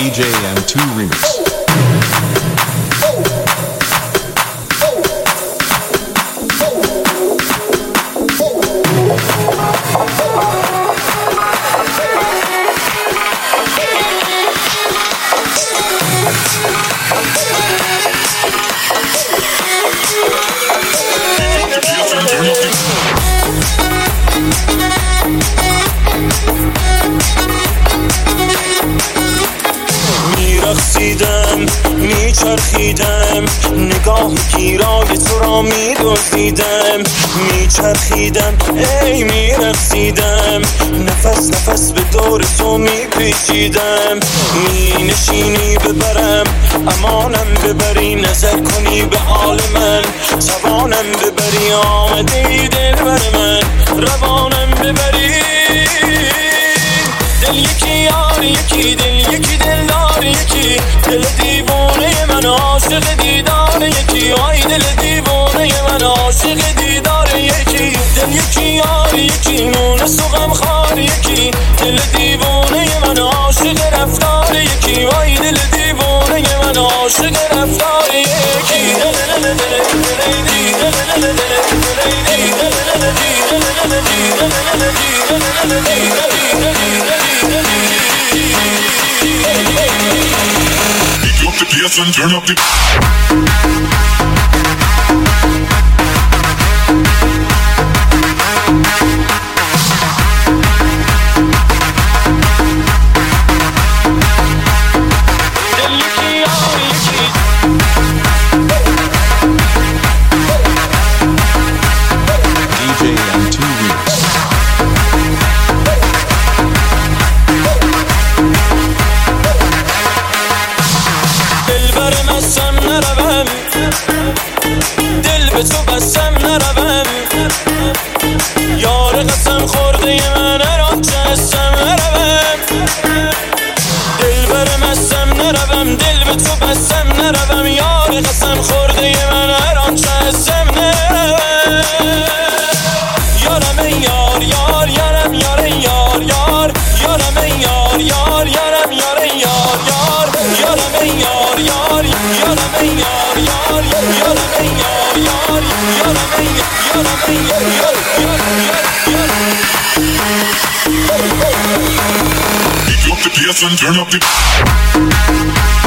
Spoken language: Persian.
DJM2 Remix. میرقصیدم میچرخیدم نگاه گیرای تو را میدزدیدم میچرخیدم ای میرقصیدم نفس نفس به دور تو میپیچیدم مینشینی ببرم امانم ببری نظر کنی به حال من توانم ببری آمدی دل بر من روانم ببری دل یکی یار یکی دل یکی دل دار یکی دل دیوانه من عاشق دیدار یکی آی دل دیوانه من عاشق دیدار یکی دل یکی یار یکی مونس و غمخوار یکی دل دیوانه من عاشق رفتار یکی آی دل دیوانه من عاشق رفتار یکی Yes, and turn up the DJM2 Remix. بسم نروم دل به تو بسم نروم یار قسم خورده من هران چه هستم نروم دل برمستم نروم دل به تو بسم نروم یار قسم خورده من هران چه هستم نروم یارم یار یار یارم یار یار یار یارم یار یار یارم یار یار یار یارم یار یار یارم یار یار یارم یار یار Pick up the bass and turn up the